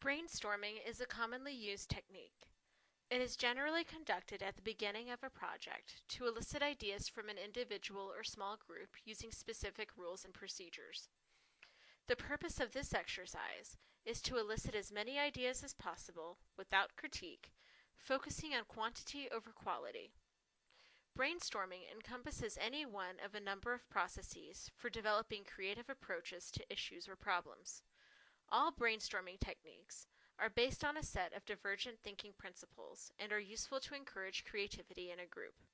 Brainstorming is a commonly used technique. It is generally conducted at the beginning of a project to elicit ideas from an individual or small group using specific rules and procedures. The purpose of this exercise is to elicit as many ideas as possible without critique, focusing on quantity over quality. Brainstorming encompasses any one of a number of processes for developing creative approaches to issues or problems. All brainstorming techniques are based on a set of divergent thinking principles and are useful to encourage creativity in a group.